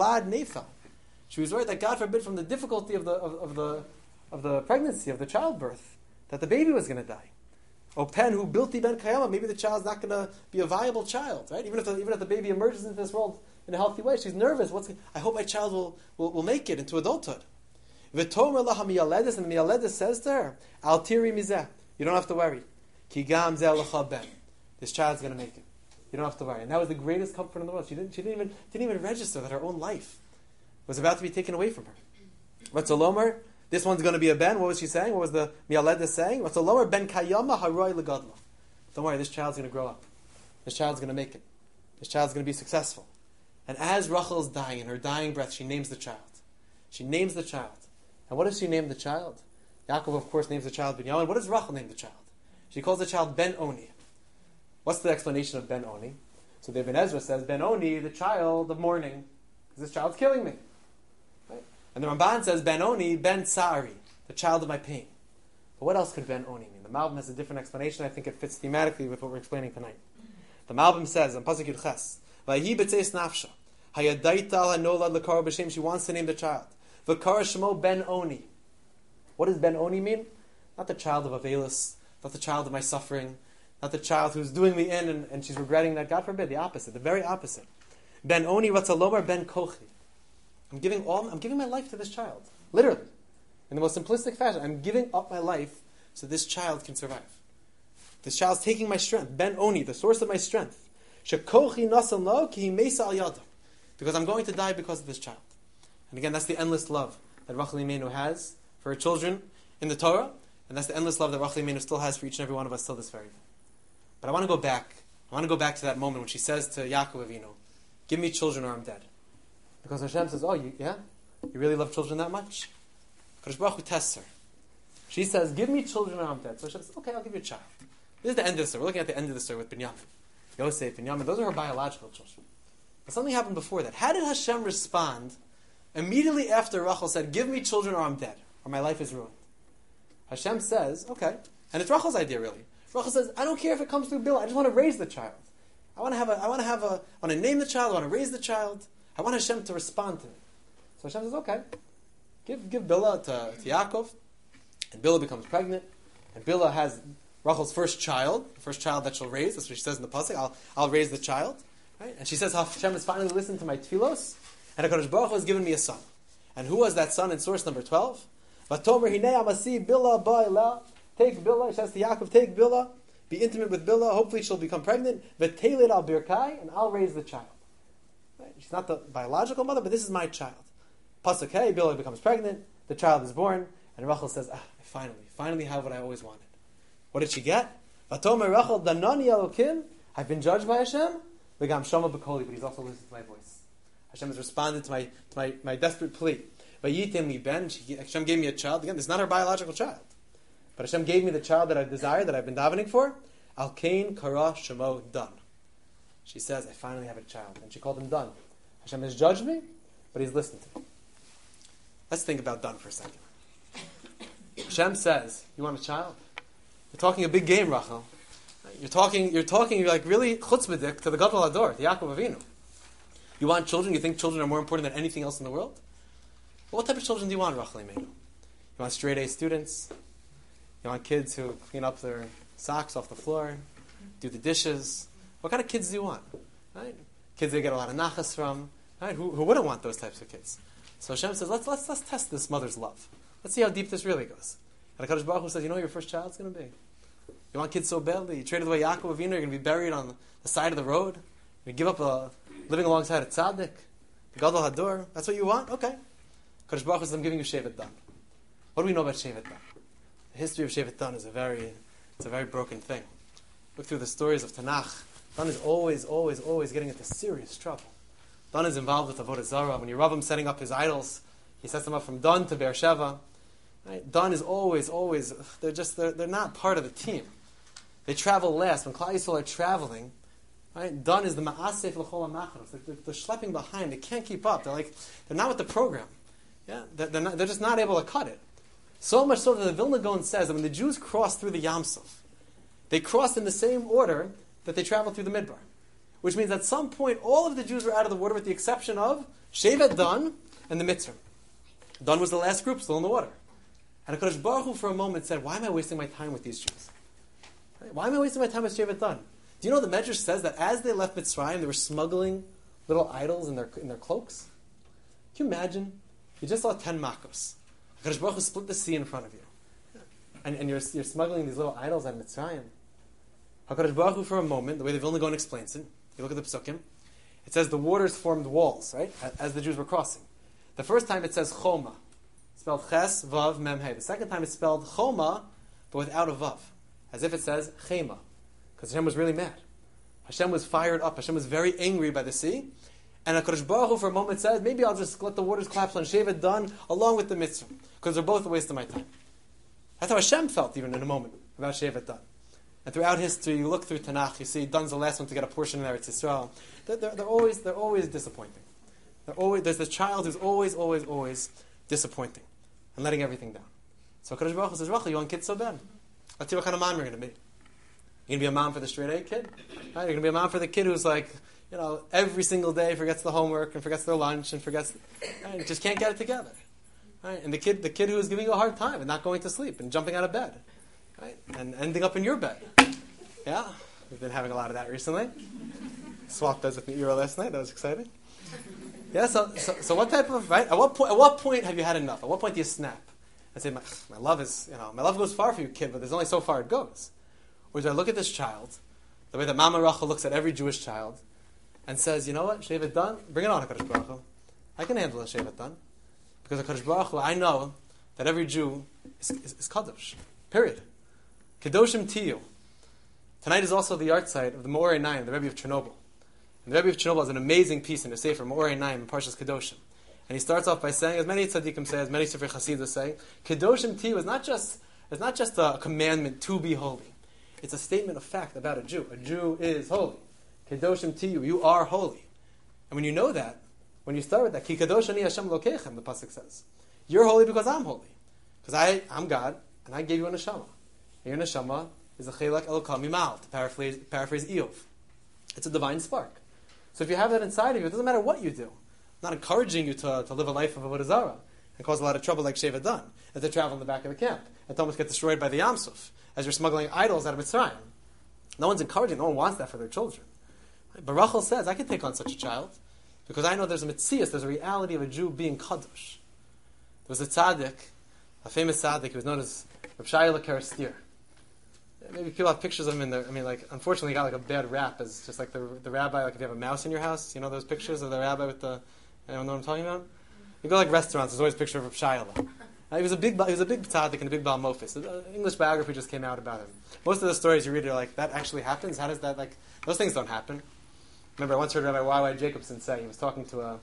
She was worried that God forbid from the difficulty of the pregnancy, of the childbirth, that the baby was going to die. Open who built the ben kayama, maybe the child's not going to be a viable child, right? Even if the baby emerges into this world in a healthy way, she's nervous. I hope my child will make it into adulthood. V'tomer laha miyaledes, and the miyaledes says to her, Al tiri mizeh, you don't have to worry. Ki gam zeh lecha ben. This child's going to make it. You don't have to worry. And that was the greatest comfort in the world. She didn't even register that her own life was about to be taken away from her. Vatzalomer, this one's going to be a ben. What was she saying? What was the miyaledes saying? Vatzalomer ben kayama haroy legadla. Don't worry, this child's going to grow up. This child's going to make it. This child's going to be successful. And as Rachel's dying, in her dying breath, she names the child. She names the child. And what does she name the child? Yaakov, of course, names the child Binyamin. What does Rachel name the child? She calls the child Ben Oni. What's the explanation of Ben Oni? So the Ibn Ezra says, Ben Oni, the child of mourning, because this child's killing me. Right? And the Ramban says, Ben Oni, Ben Tsari, the child of my pain. But what else could Ben Oni mean? The Malbim has a different explanation. I think it fits thematically with what we're explaining tonight. The Malbim says, on Pasuk Yud Ches, Vayhi b'tzeis nafsha, hayadaita hanolad l'kara b'shem, she wants to name the child. V'kara shemo Ben Oni. What does Ben Oni mean? Not the child of Avelis, not the child of my suffering, not the child who's doing me in and she's regretting that. God forbid, the opposite, the very opposite. Ben Oni Ratzalomar Ben Kochi. I'm giving my life to this child. Literally. In the most simplistic fashion, I'm giving up my life so this child can survive. This child's taking my strength. Ben Oni, the source of my strength. Shekochi nasan lo ki mesa al yada. Because I'm going to die because of this child. And again, that's the endless love that Rachel Imenu has for her children in the Torah. And that's the endless love that Rachel Imenu still has for each and every one of us till this very day. But I want to go back. I want to go back to that moment when she says to Yaakov Avinu, give me children or I'm dead. Because Hashem says, you really love children that much? Kadosh Baruch Hu tests her. She says, give me children or I'm dead. So Hashem says, okay, I'll give you a child. This is the end of the story. We're looking at the end of the story with Binyamin. Yosef, Binyamin, those are her biological children. But something happened before that. How did Hashem respond immediately after Rachel said, give me children or I'm dead, or my life is ruined? Hashem says, okay, and it's Rachel's idea really. Rachel says, I don't care if it comes through Bilah. I just want to raise the child. I want to name the child. I want to raise the child. I want Hashem to respond to me. So Hashem says, okay, give Bilah to Yaakov, and Bilah becomes pregnant, and Bilah has Rachel's first child, the first child that she'll raise. That's what she says in the pasuk. I'll raise the child, right? And she says, Hashem has finally listened to my tefillos, and HaKadosh Baruch Hu has given me a son. And who was that son in source number 12? Vatomer hinei amasi Bilah ba'ila. Take Bilah, she says to Yaakov, take Bilah, be intimate with Bilah, hopefully she'll become pregnant, v'teiled al birkai, and I'll raise the child. Right? She's not the biological mother, but this is my child. Pasuk hey, Bilah becomes pregnant, the child is born, and Rachel says, I finally have what I always wanted. What did she get? Vatomer Rachel, danani elokim, I've been judged by Hashem, v'gam shama b'koli, but he's also listened to my voice. Hashem has responded to my desperate plea. Vayitem li ben, Hashem gave me a child. Again, this is not her biological child. But Hashem gave me the child that I desired, that I've been davening for. Al kain kara shemo Dan. She says, I finally have a child. And she called him Dan. Hashem has judged me, but he's listened to me. Let's think about Dan for a second. Hashem says, you want a child? You're talking a big game, Rachel. You're like really chutzpahdik to the Gadol Hador, to Yaakov Avinu. You want children? You think children are more important than anything else in the world? Well, what type of children do you want, Rachel Imenu? You want straight A students? You want kids who clean up their socks off the floor, do the dishes? What kind of kids do you want? Right? Kids they get a lot of nachas from. Right? Who wouldn't want those types of kids? So Hashem says, let's test this mother's love. Let's see how deep this really goes. And HaKadosh Baruch Hu says, you know what your first child's going to be? You want kids so badly? You traded away Yaakov Avinu, you're going to be buried on the side of the road. You give up living alongside a tzaddik, the Gadol Hador. That's what you want? Okay. HaKadosh Baruch Hu says, I'm giving you Shevet Dan. What do we know about Shevet Dan? The history of Shevet Dan is a very broken thing. Look through the stories of Tanakh. Dan is always getting into serious trouble. Dan is involved with Avodah Zarah. When Yeravim setting up his idols, he sets them up from Dan to Beersheba. Right? Dan is always, they're not part of the team. They travel last. When Klal Yisrael are traveling, right? Dan is the ma'asef l'chol ha'machnos. They're schlepping behind. They can't keep up. They're not with the program. Yeah, they're just not able to cut it. So much so that the Vilna Gaon says that when the Jews crossed through the Yam Suf, they crossed in the same order that they traveled through the Midbar. Which means at some point, all of the Jews were out of the water with the exception of Shevet Dan and the Mitzrayim. Dan was the last group still in the water. And HaKadosh Baruch Hu for a moment said, why am I wasting my time with these Jews? Right? Why am I wasting my time with Shevet Dan? Do you know the Medrash says that as they left Mitzrayim, they were smuggling little idols in their cloaks? Can you imagine? You just saw 10 makos. HaKadosh Baruch Hu split the sea in front of you. And you're smuggling these little idols out of Mitzrayim. HaKadosh Baruch Hu for a moment, the way the Vilna Gaon explains it, you look at the Pesukim, it says the waters formed walls, right? As the Jews were crossing. The first time it says Choma, spelled Ches, Vav, Mem, He. The second time it's spelled Choma, but without a Vav. As if it says Chema. Because Hashem was really mad. Hashem was fired up. Hashem was very angry by the sea. And HaKadosh Baruch Hu for a moment said, maybe I'll just let the waters collapse on Shevet Dan along with the Mitzvah. Because they're both a waste of my time. That's how Hashem felt even in a moment about Shevet Dan. And throughout history, you look through Tanakh, you see Dan's the last one to get a portion in Eretz Yisrael. They're always disappointing. There's the child who's always disappointing and letting everything down. So HaKadosh Baruch Hu says, Rachel, you want kids so bad? Let's see what kind of mom you're going to be. You're going to be a mom for the straight A kid? Right? You're going to be a mom for the kid who's like, every single day forgets the homework and forgets their lunch and just can't get it together. Right? And the kid who is giving you a hard time and not going to sleep and jumping out of bed. Right? And ending up in your bed. Yeah? We've been having a lot of that recently. Swapped those with me last night. That was exciting. Yeah, so what type of, right? At what point have you had enough? At what point do you snap? And say, my love is, my love goes far for you, kid, but there's only so far it goes. Or do I look at this child, the way that Mama Rachel looks at every Jewish child, and says, you know what, Shevet Dan, bring it on, HaKadosh Baruch Hu. I can handle a Shevet Dan. Because HaKadosh Baruch Hu, I know that every Jew is Kadosh. Period. Kedoshim Tiyu. Tonight is also the art site of the Me'orei Naim, the Rebbe of Chernobyl. And the Rebbe of Chernobyl has an amazing piece in the Sefer Me'orei Naim in Parshas Kedoshim. And he starts off by saying, as many tzaddikim say, as many Sefer Chassidim say, Kedoshim Tiyu is not just a commandment to be holy. It's a statement of fact about a Jew. A Jew is holy. Kedoshim Tiyu, you are holy. And when you know that, when you start with that, Ki Kadosh Ani Hashem Elokeichem, the pasuk says, you're holy because I'm holy. Because I'm God, and I gave you a neshama. And your neshama is a chelak elokam mimal, to paraphrase Eov. It's a divine spark. So if you have that inside of you, it doesn't matter what you do. I'm not encouraging you to live a life of avodah zarah and cause a lot of trouble like Shevet Dan, and to travel in the back of the camp, and to almost get destroyed by the Yam Suf, as you're smuggling idols out of Mitzrayim. No one's encouraging, no one wants that for their children. But Rachel says, I can take on such a child, because I know there's a mitzias, there's a reality of a Jew being kadosh. There was a tzaddik, a famous tzaddik, who was known as Reb Shai Karastir. Maybe people have pictures of him in there. I mean, unfortunately, he got a bad rap as just like the rabbi, if you have a mouse in your house, you know those pictures of the rabbi with the, anyone know what I'm talking about? You go restaurants, there's always a picture of Reb Shai. He was a big tzaddik and a big Baal Mofis. An English biography just came out about him. Most of the stories you read are like, that actually happens? How does that, those things don't happen. Remember, I once heard Rabbi Y.Y. Jacobson say, he was talking to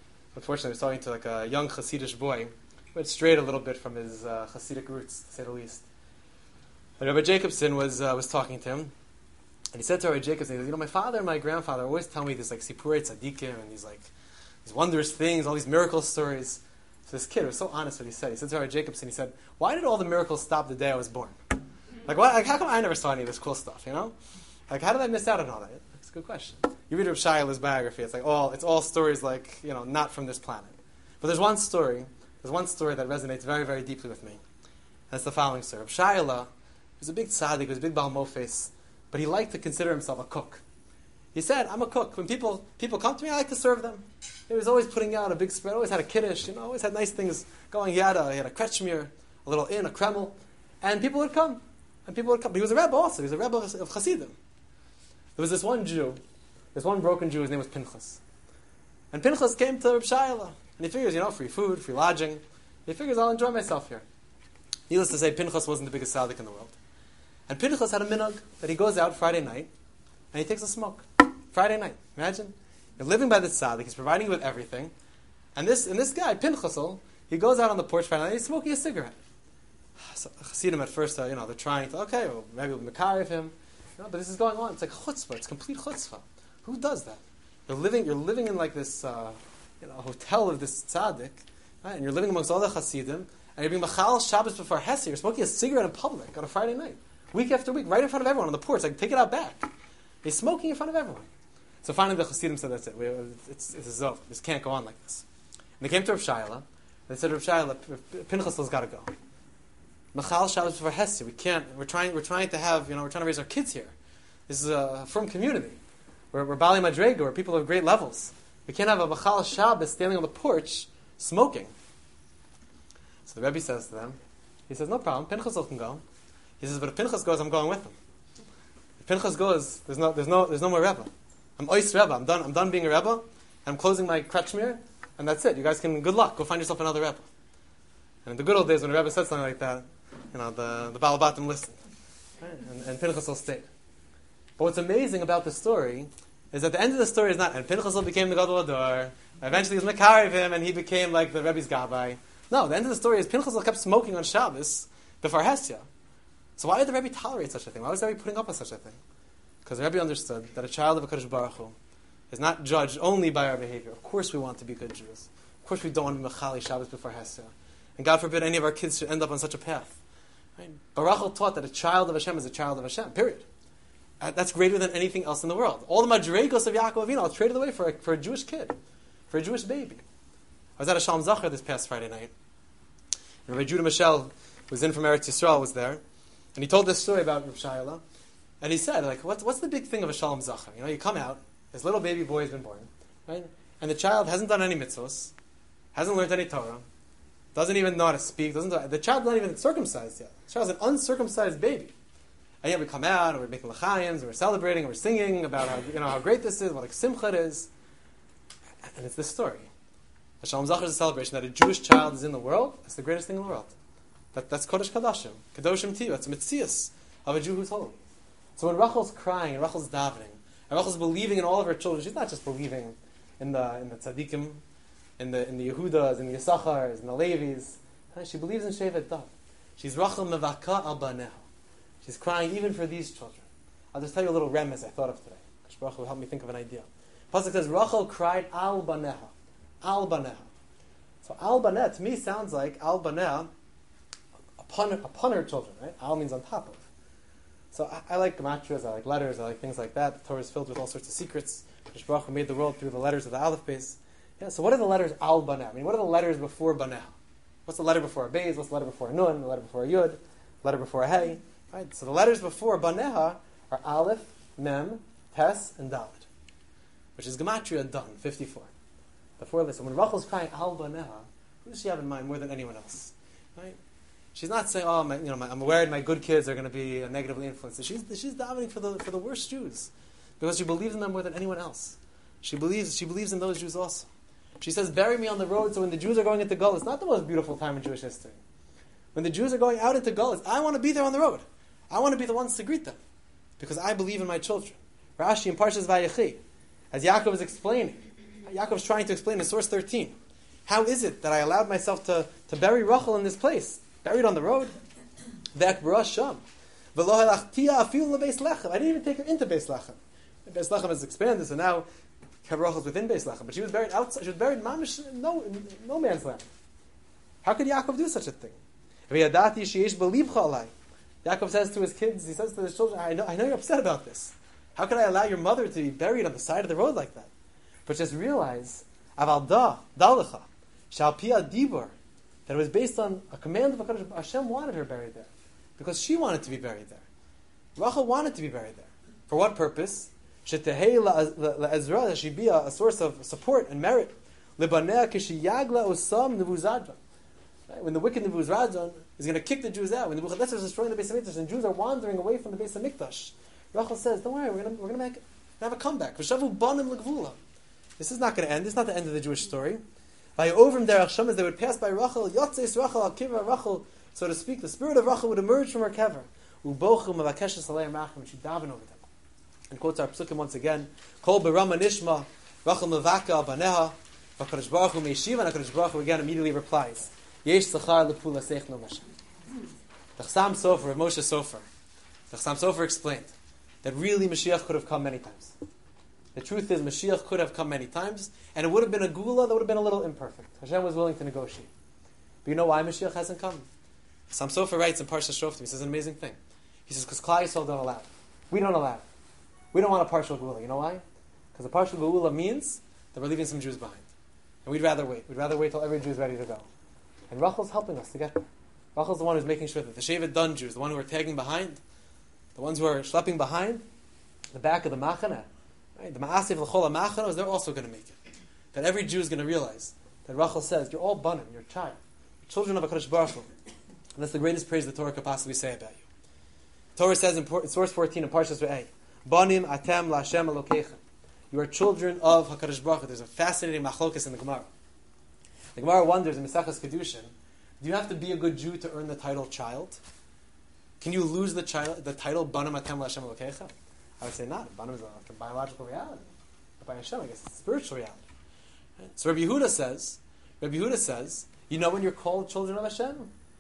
a young Hasidic boy who had strayed a little bit from his Hasidic roots, to say the least. And Rabbi Jacobson was talking to him, and he said to Rabbi Jacobson, he goes, my father and my grandfather always tell me this Sipurei Tzadikim, and these wondrous things, all these miracle stories. So this kid was so honest what he said. He said to Rabbi Jacobson, he said, why did all the miracles stop the day I was born? How come I never saw any of this cool stuff, How did I miss out on all that? That's a good question. You read Reb Shaila's biography, it's all stories not from this planet. But there's one story that resonates very, very deeply with me. That's the following story. Reb Shaila was a big tzaddik, he was a big Baal Mofis, but he liked to consider himself a cook. He said, I'm a cook. When people come to me, I like to serve them. He was always putting out a big spread, always had a kiddush, always had nice things going. He had a kretschmir, a little inn, a kreml, and people would come. But he was a rebbe also. He was a rebbe of Hasidim. There was this one broken Jew, his name was Pinchas. And Pinchas came to Reb Shaila, and he figures, free food, free lodging. He figures, I'll enjoy myself here. Needless to say, Pinchas wasn't the biggest tzaddik in the world. And Pinchas had a minhag that he goes out Friday night, and he takes a smoke. Friday night. Imagine. You're living by the tzaddik, he's providing you with everything. And this guy, Pinchas, he goes out on the porch Friday night, he's smoking a cigarette. So Chassidim at first, they're trying to, maybe we'll makarev him. But this is going on. It's like chutzpah. It's complete chutzpah. Who does that? You're living in this hotel of this tzaddik, right? And you're living amongst all the Hasidim, and you're being machal Shabbos before Hesed. You're smoking a cigarette in public on a Friday night, week after week, right in front of everyone on the porch. Take it out back. He's smoking in front of everyone. So finally, the Hasidim said, "That's it. It's a zov. This can't go on like this." And they came to Reb Shaila, and they said, "Reb Shaila, Pinchas has got to go." Machal Shabbos before Hesed. We can't. We're trying to have. We're trying to raise our kids here. This is a firm community. We're Bali Madrega. We're people of great levels. We can't have a Machal Shabbos standing on the porch smoking. So the Rebbe says to them, he says, no problem. Pinchas can go. He says, but if Pinchas goes, I'm going with him. If Pinchas goes, there's no more Rebbe. I'm Ois Rebbe. I'm done being a Rebbe. I'm closing my Kretschmer, and that's it. You guys can, good luck. Go find yourself another Rebbe. And in the good old days, when a Rebbe said something like that, the Baal Batim listened. Right? And Pinchas stayed. But what's amazing about the story is at the end of the story is not, and Pinchas became the Gadol Ador, eventually he was Mekariv him, and he became like the Rebbe's Gabbai. No, the end of the story is Pinchas kept smoking on Shabbos before Hesya. So why did the Rebbe tolerate such a thing? Why was the Rebbe putting up with such a thing? Because the Rebbe understood that a child of HaKadosh Baruch Hu is not judged only by our behavior. Of course we want to be good Jews. Of course we don't want to be Mechali Shabbos before Hesya. And God forbid any of our kids should end up on such a path. Right? Baruch taught that a child of Hashem is a child of Hashem, period. That's greater than anything else in the world. All the Madregos of Yaakov Avinu are traded away for a Jewish kid, for a Jewish baby. I was at a Shalom Zachar this past Friday night. And Rabbi Judah Michel was in from Eretz Yisrael, was there. And he told this story about Reb Shayla. And he said, like, what's the big thing of a Shalom Zachar? You come out, this little baby boy has been born, right? And the child hasn't done any mitzvos, hasn't learned any Torah, doesn't even know how to speak, the child's not even circumcised yet. The child's an uncircumcised baby. And yet we come out, and we're making l'chaim, and we're celebrating, and we're singing about how great this is, what a simcha it is. And it's this story. The Shalom Zachar is a celebration that a Jewish child is in the world. That's the greatest thing in the world. That's Kodesh Kadashim. Kadoshim Tiyu. That's a mitzias of a Jew who's holy. So when Rachel's crying, and Rachel's davening, and Rachel's believing in all of her children, she's not just believing in the tzaddikim, in the Yehudas, in the Yisachars, in the Levis. She believes in Shevet Dav. She's Rachel Mevaka al Baneha. She's crying even for these children. I'll just tell you a little remez I thought of today. Baruch will help me think of an idea. Pasuk says, Rachel cried al Baneha. Al Baneha. So al Baneha to me sounds like al Baneha upon her children, right? Al means on top of. So I like gematrias, I like letters, I like things like that. The Torah is filled with all sorts of secrets. Baruch made the world through the letters of the Aleph base. Yeah, so what are the letters al Baneha? I mean, what are the letters before Baneha? What's the letter before a Beis? What's the letter before a Nun? The letter before a Yud? The letter before a Hey? Right? So the letters before Baneha are Aleph, Mem, Tes, and Dalet, which is Gematria done, 54. Before this, so when Rachel's crying Al Baneha, who does she have in mind more than anyone else? Right? She's not saying, "Oh, I'm worried my good kids are going to be negatively influenced." She's davening for the worst Jews because she believes in them more than anyone else. She believes in those Jews also. She says, "Bury me on the road." So when the Jews are going into Gullus, it's not the most beautiful time in Jewish history. When the Jews are going out into Gullus, I want to be there on the road. I want to be the ones to greet them because I believe in my children. Rashi in Parshas Vayechi, as Yaakov is explaining, Yaakov is trying to explain in source 13. How is it that I allowed myself to bury Rachel in this place, buried on the road? I didn't even take her into Beis Lechem. Beis Lechem is expanded, so now Rachel is within Beis Lechem. But she was buried outside. She was buried mamish no man's land. How could Yaakov do such a thing? Yaakov says to his kids, he says to his children, I know you're upset about this. How could I allow your mother to be buried on the side of the road like that? But just realize, Aval Dalecha, Shal Pia Dibur, that it was based on a command of HaKadosh. Hashem wanted her buried there because she wanted to be buried there. Rachel wanted to be buried there. For what purpose? Shetehei la'ezra, that she be a source of support and merit. Lebanea kishiyagla osam nevuzadran. When the wicked Nebuzaradan is going to kick the Jews out, when the Nebuchadnezzar is destroying the Beis Hamikdash and Jews are wandering away from the Beis Hamikdash, Rachel says, "Don't worry, we're going to have a comeback." V'shavu banim l'gvula. This is not going to end. This is not the end of the Jewish story. By Ovrim derech Shem, as they would pass by Rachel, Yotzeis Rachel al kiva Rachel, so to speak, the spirit of Rachel would emerge from her kever. Ubochu mevakeshes alei machim, and she'd daven over them. And quotes our psukim once again: Kol berama nishma Rachel mevaka al baneha, v'Kadosh Baruch Hu meishiva, and Kadosh Baruch Hu again immediately replies, Yesh tzachar lepula seich no Moshe. The Chassam Sofer, Moshe Sofer, the Chassam Sofer explained that really Mashiach could have come many times. The truth is, Mashiach could have come many times, and it would have been a gula that would have been a little imperfect. Hashem was willing to negotiate. But you know why Mashiach hasn't come? Chassam Sofer writes in Parsha Shoftim, he says an amazing thing. He says, because Klal Yisrael don't allow it. We don't allow it. We don't want a partial gula. You know why? Because a partial gula means that we're leaving some Jews behind. And we'd rather wait. We'd rather wait till every Jew is ready to go. And Rachel's helping us to get there. Rachel's the one who's making sure that the Shevet Dan Jews, the one who are tagging behind, the ones who are schlepping behind, the back of the Machana, right? The Ma'asif L'chol HaMachanos, they're also going to make it. That every Jew is going to realize that Rachel says, you're all banim, you're a child, you're children of HaKadosh Baruch Hu. And that's the greatest praise the Torah could possibly say about you. The Torah says in source 14 in Parshas Re'eh, Banim atem la'Hashem Elokeichem. You are children of HaKadosh Baruch Hu. There's a fascinating machlokas in the Gemara. The Gemara wonders in Maseches Kedushin, do you have to be a good Jew to earn the title child? Can you lose the title Banim atem la'Hashem Elokeichem? I would say not. Banim is a biological reality. But by Hashem, I guess it's a spiritual reality. Right? So Rabbi Yehuda says, you know when you're called children of Hashem?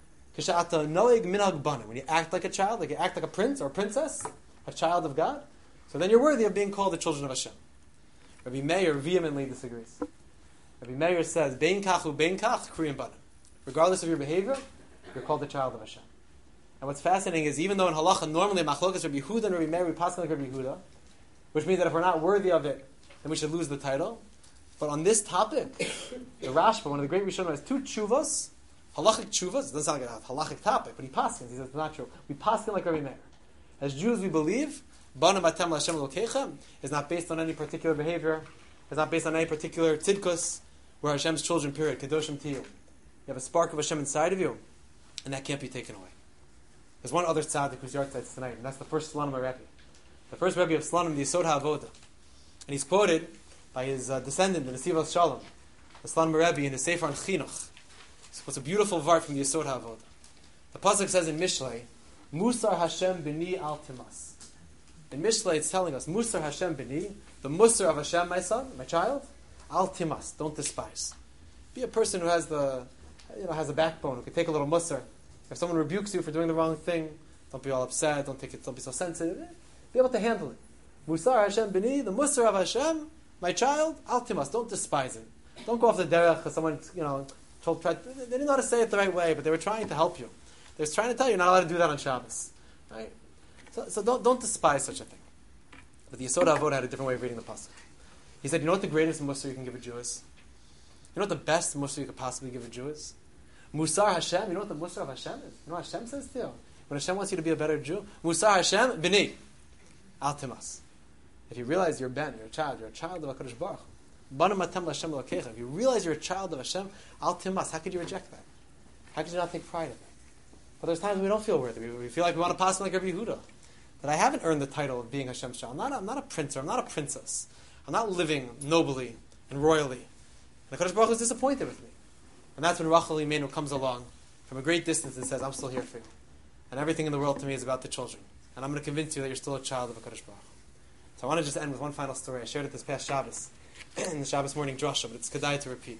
When you act like a child, like you act like a prince or a princess, a child of God, so then you're worthy of being called the children of Hashem. Rabbi Meir vehemently disagrees. Rabbi Meir says, Bein kach u bein kach kriyim banim. Regardless of your behavior, you're called the child of Hashem. And what's fascinating is, even though in halacha normally machlokas Rabbi Yehuda and Rabbi Meir, we pass like Rabbi Yehuda, which means that if we're not worthy of it, then we should lose the title. But on this topic, the Rashba, one of the great Rishonim, has two tshuvas, halachic tshuvas. It doesn't sound like a halachic topic, but he paskins. He says it's not true. We paskin like Rabbi Meir. As Jews, we believe Banim atem la'Hashem Elokeichem is not based on any particular behavior. It's not based on any particular tzidkus. We're Hashem's children. Period. Kedoshim to you. You have a spark of Hashem inside of you, and that can't be taken away. There's one other tzaddik whose yard sites tonight, and that's the first Slanim Rebbe. The first Rebbe of Slanim, the Yesod HaAvoda. And he's quoted by his descendant, the Nesiv Shalom, the Slanim Rebbe, in his Sefer on Chinuch. It's a beautiful vart from the Yesod HaAvoda. The pasuk says in Mishlei, Musar Hashem b'ni al timas. In Mishlei it's telling us, Musar Hashem b'ni, the Musar of Hashem, my son, my child, al timas, don't despise. Be a person who has has a backbone, who can take a little Musar. If someone rebukes you for doing the wrong thing, don't be all upset, don't be so sensitive. Be able to handle it. Musar Hashem b'ni, the Musar of Hashem, my child, al timas, don't despise it. Don't go off the derech because someone, they didn't know how to say it the right way, but they were trying to help you. They were trying to tell you you're not allowed to do that on Shabbos. Right? So don't despise such a thing. But the Yesod HaAvoda had a different way of reading the pasuk. He said, you know what the greatest Musar you can give a Jew is? You know what the best Musar you could possibly give a Jew is? Musar Hashem, you know what the Musar of Hashem is? You know what Hashem says to you? When Hashem wants you to be a better Jew, Musar Hashem, b'ni, al timas. If you realize you're a child of HaKadosh Baruch Hu. Banim atem la'Hashem Elokeichem. If you realize you're a child of Hashem, al timas. How could you reject that? How could you not take pride in that? But there's times we don't feel worthy. We feel like we want to pass like Rabbi Yehuda. That I haven't earned the title of being Hashem's child. I'm not a prince, or I'm not a princess. I'm not living nobly and royally. And the HaKadosh Baruch Hu is disappointed with me. And that's when Rachel Imenu comes along from a great distance and says, I'm still here for you. And everything in the world to me is about the children. And I'm going to convince you that you're still a child of HaKadosh Baruch Hu. So I want to just end with one final story. I shared it this past Shabbos, in the Shabbos morning drasha, but it's kedai to repeat.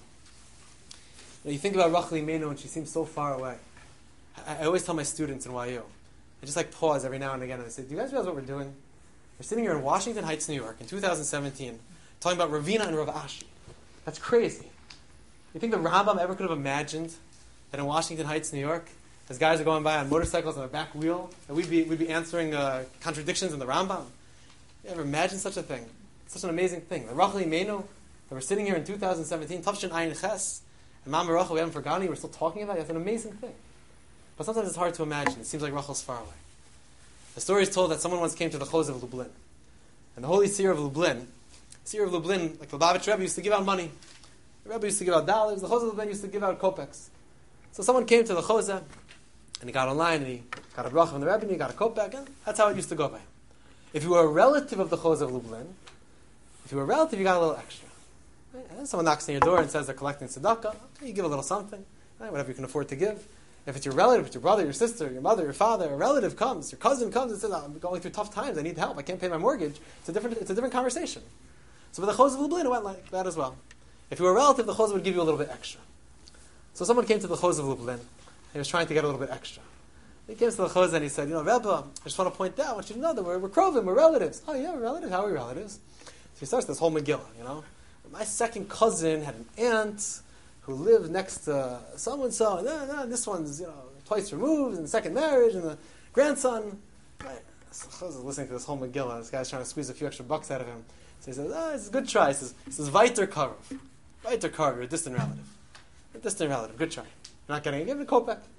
You think about Rachel Imenu and she seems so far away. I always tell my students in YU, I just pause every now and again and I say, do you guys realize what we're doing? We're sitting here in Washington Heights, New York in 2017 talking about Ravina and Rav Ashi. That's crazy. You think the Rambam ever could have imagined that in Washington Heights, New York, as guys are going by on motorcycles on a back wheel, and we'd be answering contradictions in the Rambam? You ever imagine such a thing? It's such an amazing thing. The Rachel Imenu, that we're sitting here in 2017, Tafshin Ayin Ches, and Mama Rachel, we haven't forgotten, we're still talking about it. It's an amazing thing. But sometimes it's hard to imagine. It seems like Rachel's far away. The story is told that someone once came to the Chos of Lublin. And the Holy Seer of Lublin, like the Lubavitch Rebbe, used to give out money. The Rebbe used to give out dollars. The Chos of Lublin used to give out kopeks. So someone came to the Choseh, and he got online, and he got a bracha from the Rebbe, and he got a kopek, and that's how it used to go by him. If you were a relative of the Chos of Lublin, you got a little extra. Right? And then someone knocks on your door and says they're collecting tzedakah. Okay, you give a little something, right? Whatever you can afford to give. If it's your relative, it's your brother, your sister, your mother, your father, a relative comes, your cousin comes and says, I'm going through tough times, I need help, I can't pay my mortgage, it's a different conversation. So with the Chos of Lublin, it went like that as well. If you were a relative, the Chos would give you a little bit extra. So someone came to the Chos of Lublin, and he was trying to get a little bit extra. He came to the Chos and he said, Rebbe, I just want to point out, I want you to know that we're krovim, we're relatives. Oh yeah, we're relatives? How are we relatives? So he starts this whole Megillah, My second cousin had an aunt who lived next to so-and-so, and this one's, twice removed, and the second marriage, and the grandson. Right. So I was listening to this whole Megillah. This guy's trying to squeeze a few extra bucks out of him. So he says, it's a good try. He says, Viter Karov. Viter Karov, you're a distant relative. Good try. You're not getting it. Give it a kopek.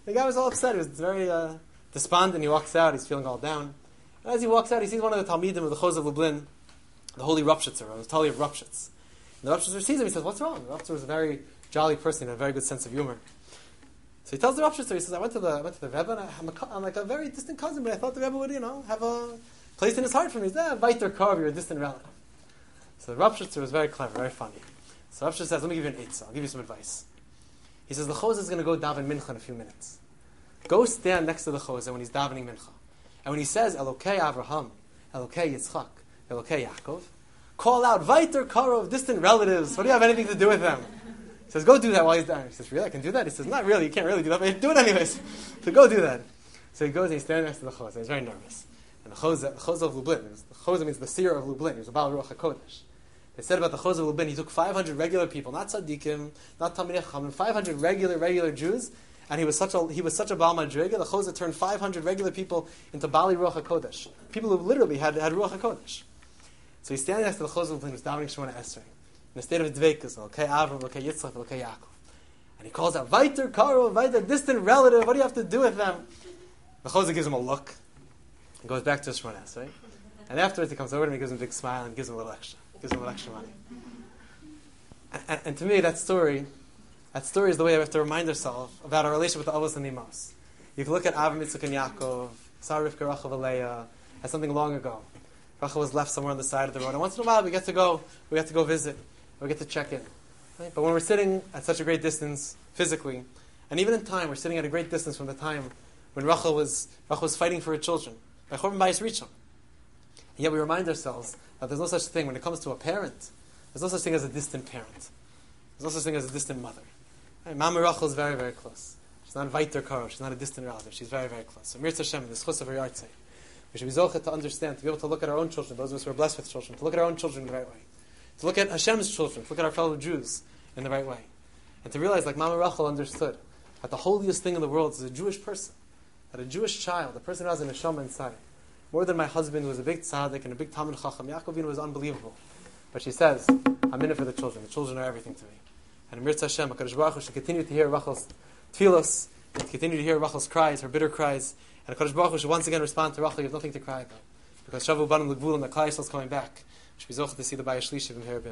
The guy was all upset. He was very despondent. He walks out. He's feeling all down. And as he walks out, he sees one of the Talmidim of the Chos of Lublin, the Holy Ropshitzer, or the Tali of Ropshitz. And the Ropshitzer sees him. He says, "What's wrong?" The Ropshitzer was a very jolly person, had a very good sense of humor. So he tells the Ropshitzer, he says, "I went to the Rebbe, and I'm like a very distant cousin, but I thought the Rebbe would, have a place in his heart for me." He said, "Viter Karv, you're a distant relative." So the Ropshitzer was very clever, very funny. So Ropshitzer says, "Let me give you an eitzah. I'll give you some advice." He says, "The Chos is going to go daven mincha in a few minutes. Go stand next to the Chos when he's davening mincha. And when he says, Elokei Avraham, Elokei Yitzchak, Elokei Yaakov, call out, Viter Karov, distant relatives. What do you have anything to do with them?" He says, "Go do that while he's down." He says, "Really? I can do that?" He says, "Not really. You can't really do that, but you do it anyways." So go do that. So he goes and he's standing next to the Chos. He's very nervous. And the Chos of Lublin, the Chos means the seer of Lublin. He was a Baal Ruach HaKodesh. They said about the Chos of Lublin, he took 500 regular people, not tzaddikim, not Talmidei Chachamim, 500 regular Jews, and he was such a Baal Madriga. The Chos turned 500 regular people into Bali Ruach HaKodesh, people who literally had Ruach HaKodesh. So he's standing next to the Chos of Lublin, who's davening Shemona Esrei, in a state of dveikus, Elokei Avram, Elokei Yitzchak, Elokei Yaakov, and he calls out, "Viter Karo, Viter, distant relative. What do you have to do with them?" The Chos gives him a look, and goes back to his Shemona Esrei, and afterwards he comes over to me, gives him a big smile, and gives him a little extra. Gives him a little extra money. And to me, that story is the way we have to remind ourselves about our relationship with the Avos and the Imos. You can look at Avram, Yitzchak, and Yaakov, Sarah, Rivka, Rachel, and Leah, as something long ago. Rachel was left somewhere on the side of the road, and once in a while we get to go visit, we get to check in. Right? But when we're sitting at such a great distance physically, and even in time, we're sitting at a great distance from the time when Rachel was fighting for her children by Chorban Bayis Rishon. And yet we remind ourselves that there's no such thing when it comes to a parent. There's no such thing as a distant parent. There's no such thing as a distant mother. Right? Mama Rachel is very, very close. She's not a Viter Karov. She's not a distant relative. She's very, very close. So Mirz Hashem, in this chus of her yahrzeit, we should be zochet to understand, to be able to look at our own children, those of us who are blessed with children, to look at our own children in the right way. To look at Hashem's children, to look at our fellow Jews in the right way. And to realize, like Mama Rachel understood, that the holiest thing in the world is a Jewish person. That a Jewish child, a person who has a neshama inside, more than my husband, who was a big tzaddik and a big Talmid Chacham. Yaakov Avinu was unbelievable. But she says, "I'm in it for the children. The children are everything to me." And Mirz Hashem, HaKadosh Baruch Hu should continue to hear Rachel's tefillos, continue to hear Rachel's cries, her bitter cries. And HaKadosh Baruch Hu should once again respond to Rachel, "You have nothing to cry about." Because Shavu Banim L'Gvulim, the Klal Yisrael is coming back. We should be zocheh to see the Bayis Shlishi from here.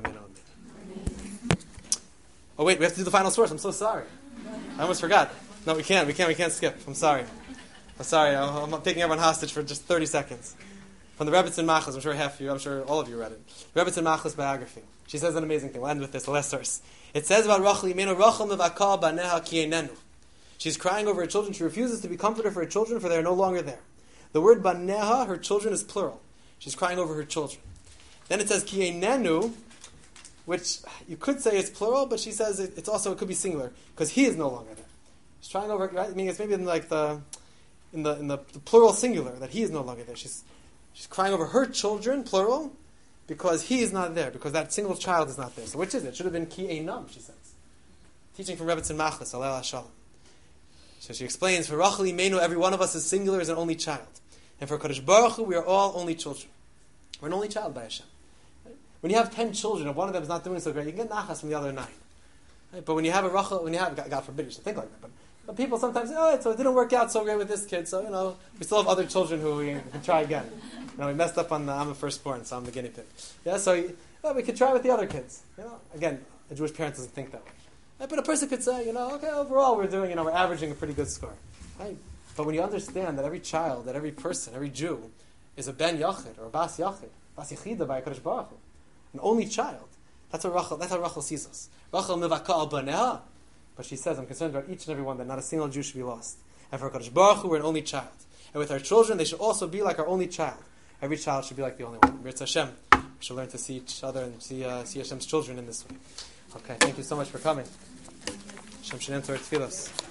Oh wait, we have to do the final source. I'm so sorry. I almost forgot. No, we can't skip. I'm sorry. I'm taking everyone hostage for just 30 seconds. From the Rebbetzin Machlis, I'm sure all of you read it. Rebbetzin Machlis biography. She says an amazing thing. We'll end with this, the last source. It says about Rachel, Rachel mevakah baneha ki einenu. She's crying over her children. She refuses to be comforted for her children, for they are no longer there. The word baneha, her children, is plural. She's crying over her children. Then it says ki einenu, which you could say is plural, but she says it could be singular, because he is no longer there. She's crying over, right? I mean, it's maybe in like in the plural singular, that he is no longer there. She's crying over her children, plural, because he is not there, because that single child is not there. So which is it? It should have been ki einam, she says. Teaching from Rebbetzin Machlis, Alei Shalom. So she explains, for Rachel Imenu, every one of us is singular, is an only child. And for Kadosh Baruch Hu, we are all only children. We're an only child by Hashem. Right? When you have 10 children, and one of them is not doing so great, you can get nachas from the other 9. Right? But when you have a Rachel, God forbid you should think like that, but people sometimes say, so it didn't work out so great with this kid, so, we still have other children who we can try again. We messed up on I'm the firstborn, so I'm the guinea pig. Yeah, so we could try with the other kids. Again, a Jewish parent doesn't think that way. Right? But a person could say, okay, overall we're doing, we're averaging a pretty good score. Right? But when you understand that every child, that every person, every Jew is a ben yachid or a bas yachid, bas yachida by HaKadosh Baruch Hu, an only child, that's how Rachel sees us. Rachel mivaka al baneha. But she says, I'm concerned about each and every one, that not a single Jew should be lost. And for HaKadosh Baruch Hu, we're an only child. And with our children, they should also be like our only child. Every child should be like the only one. Mirz Hashem. We should learn to see each other and see Hashem's children in this way. Okay, thank you so much for coming. Hashem should enter our tefillos.